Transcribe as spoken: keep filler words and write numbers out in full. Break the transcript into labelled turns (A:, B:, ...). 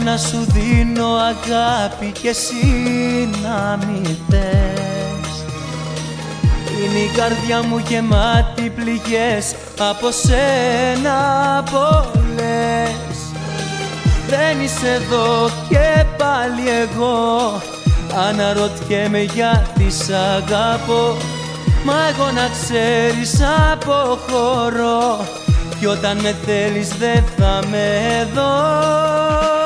A: να σου δίνω αγάπη κι εσύ να μη θες. Είναι η καρδιά μου γεμάτη πληγές, από σένα πολλές. Δεν είσαι εδώ και πάλι εγώ αναρωτιέμαι γιατί σ' αγαπώ. Μα εγώ να ξέρεις αποχωρώ κι όταν με θέλεις δεν θα με δω.